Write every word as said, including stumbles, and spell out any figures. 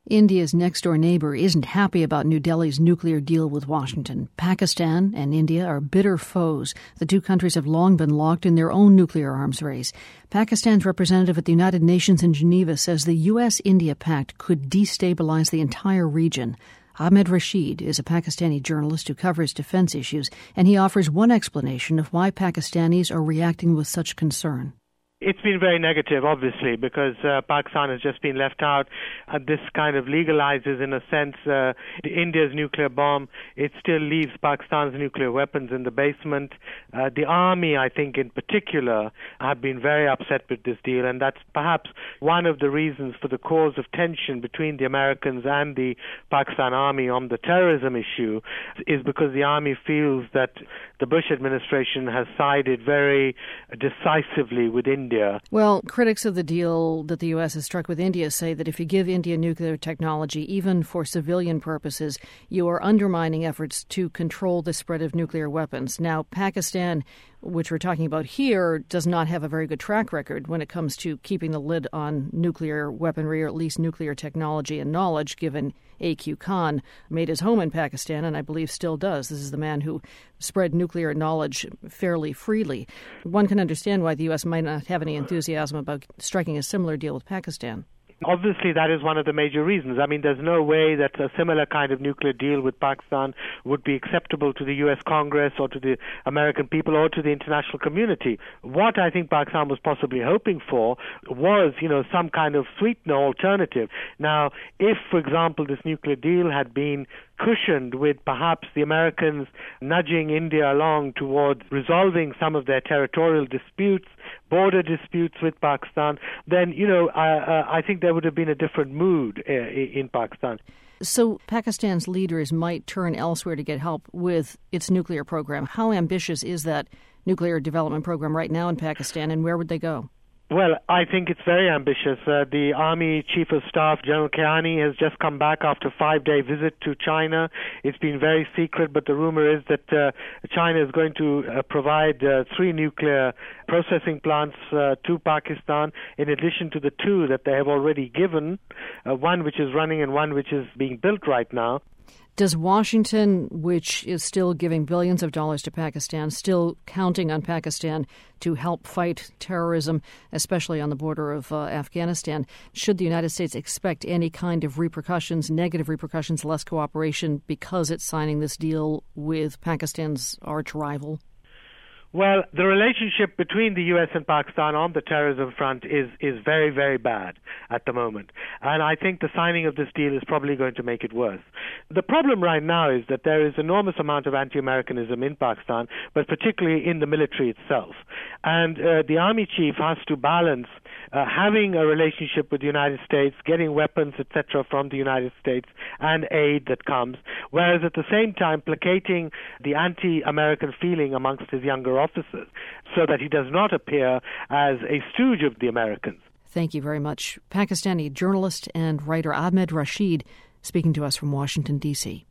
India's next-door neighbor isn't happy about New Delhi's nuclear deal with Washington. Pakistan and India are bitter foes. The two countries have long been locked in their own nuclear arms race. Pakistan's representative at the United Nations in Geneva says the U S India pact could destabilize the entire region. Ahmed Rashid is a Pakistani journalist who covers defense issues, and he offers one explanation of why Pakistanis are reacting with such concern. It's been very negative, obviously, because uh, Pakistan has just been left out. Uh, this kind of legalizes, in a sense, uh, India's nuclear bomb. It still leaves Pakistan's nuclear weapons in the basement. Uh, the army, I think, in particular, have been very upset with this deal, and that's perhaps one of the reasons for the cause of tension between the Americans and the Pakistan army on the terrorism issue, is because the army feels that the Bush administration has sided very decisively with India. India. Well, critics of the deal that the U S has struck with India say that if you give India nuclear technology, even for civilian purposes, you are undermining efforts to control the spread of nuclear weapons. Now, Pakistan, which we're talking about here, does not have a very good track record when it comes to keeping the lid on nuclear weaponry, or at least nuclear technology and knowledge, given A Q Khan made his home in Pakistan, and I believe still does. This is the man who spread nuclear knowledge fairly freely. One can understand why the U S might not have any enthusiasm about striking a similar deal with Pakistan. Obviously, that is one of the major reasons. I mean, there's no way that a similar kind of nuclear deal with Pakistan would be acceptable to the U S Congress or to the American people or to the international community. What I think Pakistan was possibly hoping for was, you know, some kind of sweetener alternative. Now, if, for example, this nuclear deal had been cushioned with perhaps the Americans nudging India along towards resolving some of their territorial disputes, border disputes with Pakistan, then, you know, I, uh, I think there would have been a different mood uh, in Pakistan. So Pakistan's leaders might turn elsewhere to get help with its nuclear program. How ambitious is that nuclear development program right now in Pakistan, and where would they go? Well, I think it's very ambitious. Uh, the Army Chief of Staff, General Kayani, has just come back after a five-day visit to China. It's been very secret, but the rumor is that uh, China is going to uh, provide uh, three nuclear processing plants uh, to Pakistan, in addition to the two that they have already given, uh, one which is running and one which is being built right now. Does Washington, which is still giving billions of dollars to Pakistan, still counting on Pakistan to help fight terrorism, especially on the border of uh, Afghanistan, should the United States expect any kind of repercussions, negative repercussions, less cooperation because it's signing this deal with Pakistan's arch rival? Well, the relationship between the U S and Pakistan on the terrorism front is, is very, very bad at the moment. And I think the signing of this deal is probably going to make it worse. The problem right now is that there is enormous amount of anti-Americanism in Pakistan, but particularly in the military itself. And uh, the army chief has to balance uh, having a relationship with the United States, getting weapons, et cetera, from the United States, and aid that comes, whereas at the same time placating the anti-American feeling amongst his younger officers so that he does not appear as a stooge of the Americans. Thank you very much. Pakistani journalist and writer Ahmed Rashid speaking to us from Washington, D C